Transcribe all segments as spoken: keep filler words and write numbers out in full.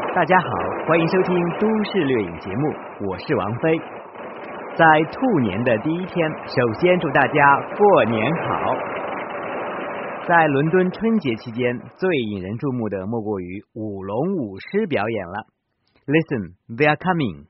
大家好，欢迎收听都市掠影节目，我是王菲。在兔年的第一天，首先祝大家过年好。在伦敦春节期间，最引人注目的莫过于舞龙舞狮表演了。Listen, they are coming.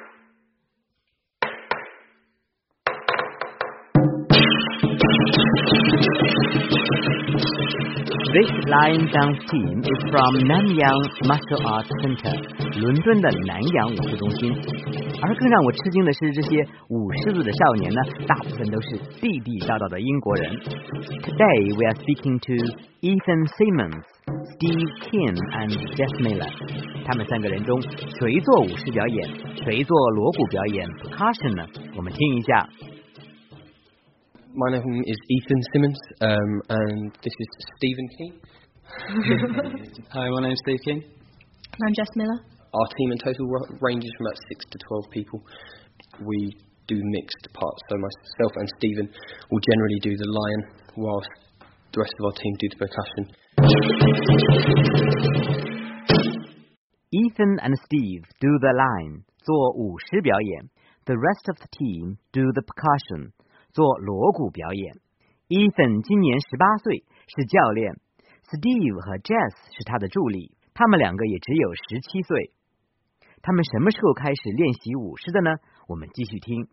This lion dance team is from Nanyang Martial Arts Center, 伦敦的南洋武术中心。而更让我吃惊的是，这些舞狮子的少年呢，大部分都是地地道道的英国人。Today we are speaking to Ethan Simmons, Steve Kin and Jeff Miller. 他们三个人中，谁做舞狮表演，谁做锣鼓表演 percussion 呢？我们听一下。 My name is Ethan Simmons, um, and this is Stephen King. Hi, my name's Steve King. And I'm Jess Miller. Our team in total ranges from about six to twelve people. We do mixed parts, so myself and Stephen will generally do the lion, whilst the rest of our team do the percussion. Ethan and Steve do the lion, 做舞狮表演。The rest of the team do the percussion.做锣鼓表演。Ethan 今年十八岁，是教练。Steve 和 Jess 是他的助理，他们两个也只有十七岁。他们什么时候开始练习舞狮的呢？我们继续听。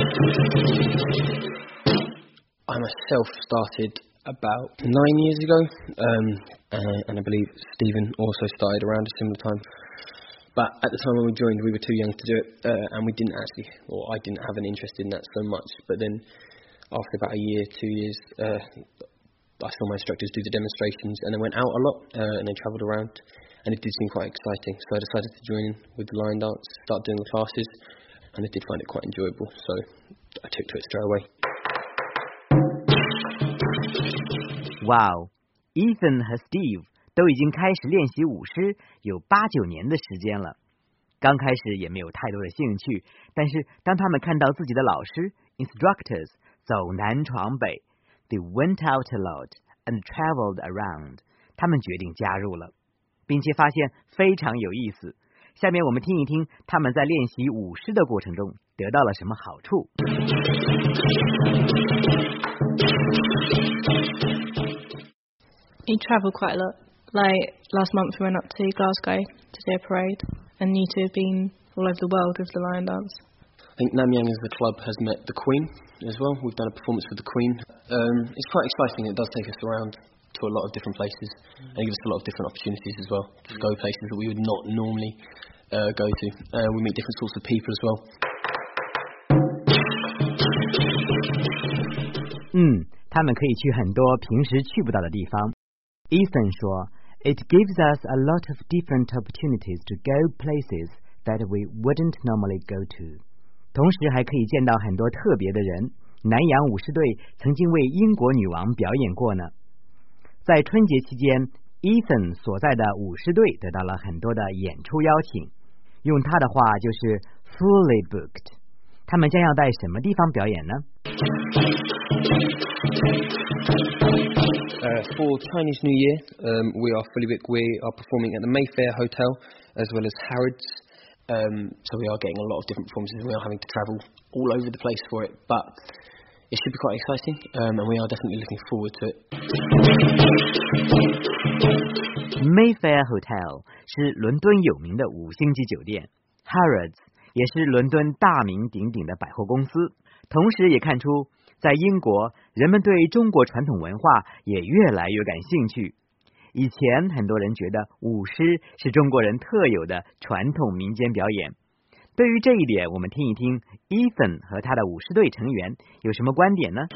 I myself started about nine years ago, um, uh, and I believe Stephen also started around a similar time. But at the time when we joined, we were too young to do it, uh, and we didn't actually, or I didn't have an interest in that so much. But then, after about a year, two years, uh, I saw my instructors do the demonstrations, and they went out a lot, uh, and they travelled around, and it did seem quite exciting. So I decided to join in with the lion dance, start doing the classes, and I did find it quite enjoyable. So I took to it straight away. Wow, Ethan 和 Steve都已经开始练习舞狮有八九年的时间了。刚开始也没有太多的兴趣，但是当他们看到自己的老师 instructors 走南闯北 they went out a lot and traveled around 他们决定加入了，并且发现非常有意思。下面我们听一听他们在练习舞狮的过程中得到了什么好处。 You travel quite a lot. Like last month we went up to Glasgow to do a parade, and you two have been all over the world with the lion dance. I think Nanyang as a club has met the Queen as well. We've done a performance with the Queen. Um, it's quite exciting. It does take us around to a lot of different places and gives us a lot of different opportunities as well to go places that we would not normally uh, go to. Uh, we meet different sorts of people as well. 嗯，他们可以去很多平时去不到的地方。Ethan 说，It gives us a lot of different opportunities to go places that we wouldn't normally go to. 同时还可以见到很多特别的人。南洋武士队曾经为英国女王表演过呢。在春节期间 ，Ethan 所在的武士队得到了很多的演出邀请，用他的话就是 fully booked。他们将要在什么地方表演呢？ Uh, for Chinese New Year, um, we are fully booked. We are performing at the Mayfair Hotel as well as Harrods. Um, so we are getting a lot of different performances. We are having to travel all over the place for it, but it should be quite exciting, um, and we are definitely looking forward to it. Mayfair Hotel 是伦敦有名的五星级酒店 ，Harrods 也是伦敦大名鼎鼎的百货公司，同时也看出在英国，人们对中国传统文化也越来越感兴趣。以前很多人觉得舞狮是中国人特有的传统民间表演。对于这一点，我们听一听 Ethan 和他的舞狮队成员有什么观点呢？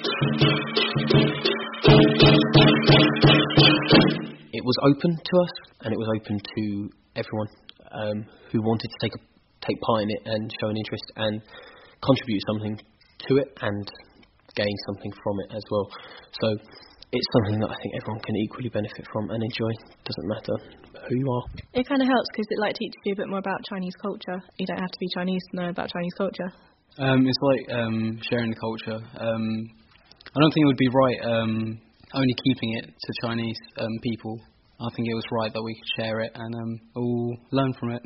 It was open to us, and it was open to everyone um, who wanted to take a, take part in it and show an interest and contribute something to it and gain something from it as well. So it's something that I think everyone can equally benefit from and enjoy. Doesn't matter who you are. It kind of helps because it like teaches you a bit more about Chinese culture. You don't have to be Chinese to know about Chinese culture. Um, it's like um, sharing the culture. Um, I don't think it would be right um, only keeping it to Chinese um, people I think it was right that we could share it and um, all learn from it.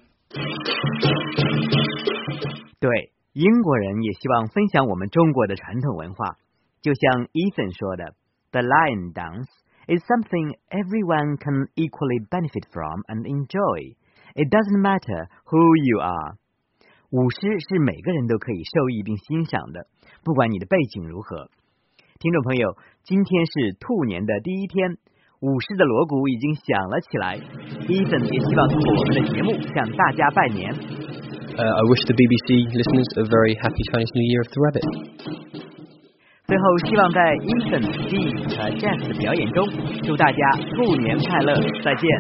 对，英国人也希望分享我们中国的传统文化。就像 Ethan 说的 ，The lion dance is something everyone can equally benefit from and enjoy. It doesn't matter who you are. 舞狮是每个人都可以受益并欣赏的，不管你的背景如何。听众朋友，今天是兔年的第一天，舞狮的锣鼓已经响了起来。Ethan 也希望通过我们的节目向大家拜年。 Uh, I wish the B B C listeners a very happy Chinese New Year of the Rabbit. 最后，希望在 Ethan、Steve 和 Jeff 的表演中，祝大家兔年快乐！再见。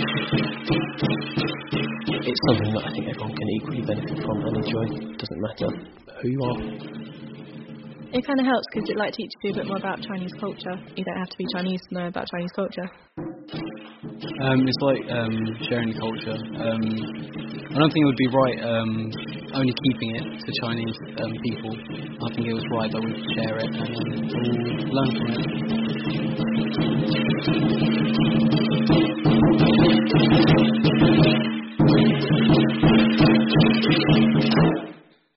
It's something that I think everyone can equally benefit from and enjoy. Doesn't matter who you are. It kind of helps because it like teaches you a bit more about Chinese culture. You don't have to be Chinese to know about Chinese culture. Um, it's like um, sharing the culture. Um, I don't think it would be right um, only keeping it to Chinese um, people. I think it was right that we could share it and um, all learn from it.